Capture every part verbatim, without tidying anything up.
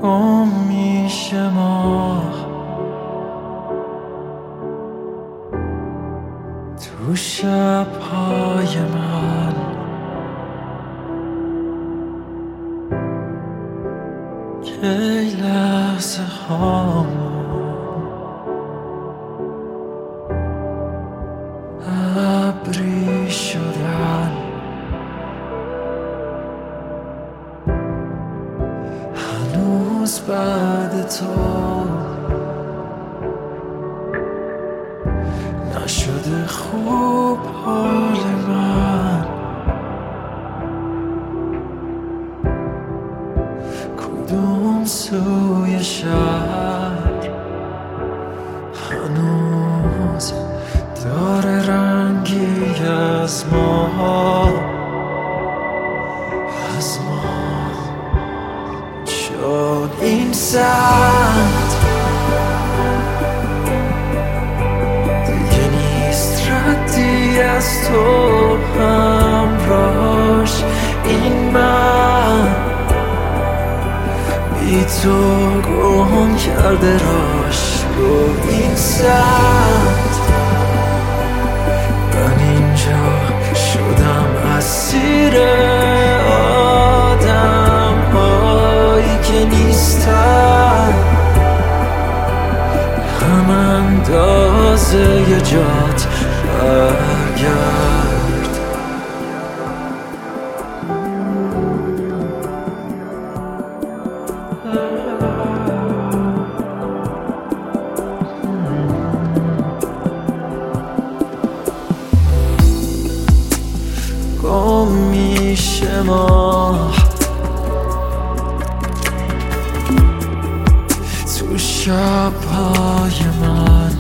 گم میشه ماه تو شب‌های من، کی لحظه هامون ابری شدن، هنوز بعد تو نشده خوب حال من. کدوم سوی شهر هنوز داره رنگی از ما، از ما، چون این سمت دیگه نیست ردی از تو همراش. این من بی تو گم کرده راش رو این سمت. من اینجا شدم اسیر آدم هایی که نیستن، هم اندازه ی جات برگرد. گم میشه ماه تو شب‌های من،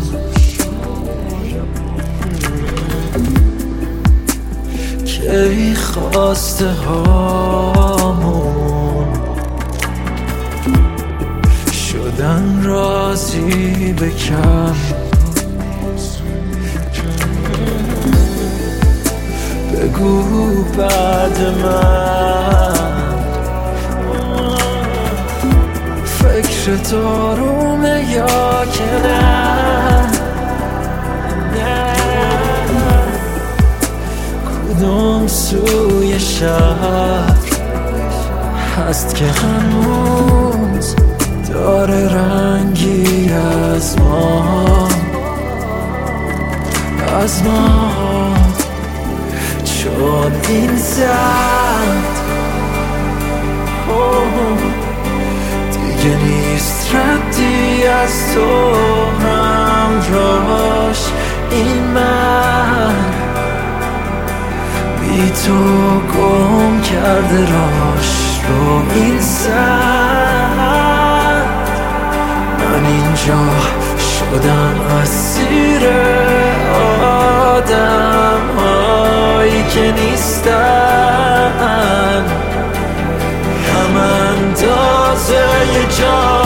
کی خواسته هامون شدن راضی به کم. بگو بعد من فکر دارومه یا که نه، کدوم سوی شهر هست که هنوز داره رنگی از ما، از ما، چون این زد دیگه نیست ردی از تو همراش. این من بی تو گم کرده راش رو این زد. من اینجا شدم اسیر آدم هایی که نیستن، هم اندازه ی جا